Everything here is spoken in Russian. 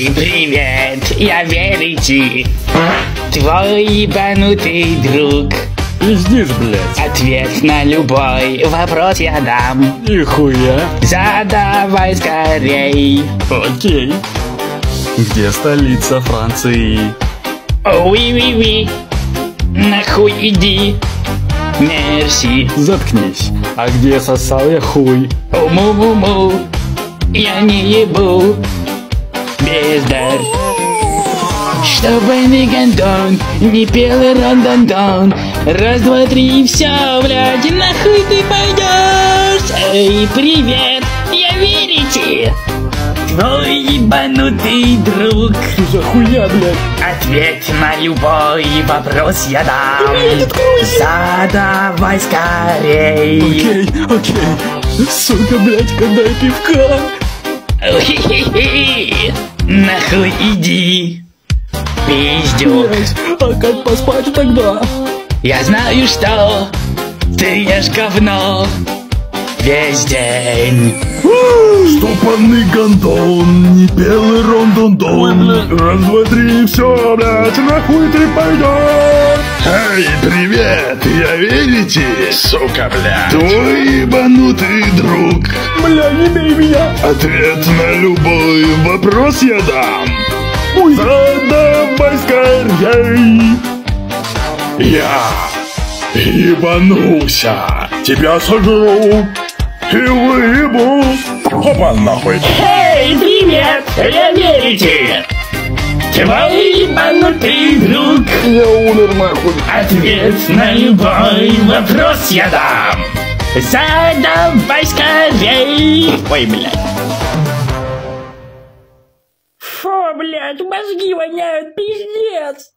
Эй, привет, я верите. Твой ебанутый друг. Пиздишь, блядь. Ответ на любой вопрос я дам. Нихуя. Задавай скорей. Окей. Где столица Франции? Уи-ви-ви. Нахуй иди. Мерси. Заткнись. А где сосал я хуй? Му-му-му. Я не ебу. Бездар. Чтобы не гандон, не пел и рон-дон-дон. Раз, два, три, и все, блядь, нахуй ты пойдешь. Эй, привет, я верите? Твой ебанутый друг. Что за хуя, блядь? Ответ на любой вопрос я дам. Задавай скорей. Окей. Сука, блядь, когда я пивка? Хи-хи-хи. Нахуй иди. Пиздюк. Блядь, а как поспать тогда? Я знаю, что ты ешь говно весь день. Штопанный гондон, не белый рон-дон-дон. Раз, два, три, все, блядь, нахуй ты пойдешь. Эй, привет, я верите? Сука, блядь. Твой ебанутый друг. Бля, не бей меня. Ответ на любой вопрос я дам. Задавай скорей. Я ебанулся, тебя сожру и выебу. Опа, нахуй. Эй, привет, я верите? Твой ебанутый друг. Я умер, нахуй. Ответ на любой вопрос я дам. Задавай скорей. Ой, блядь. Фу, блядь, мозги воняют, пиздец.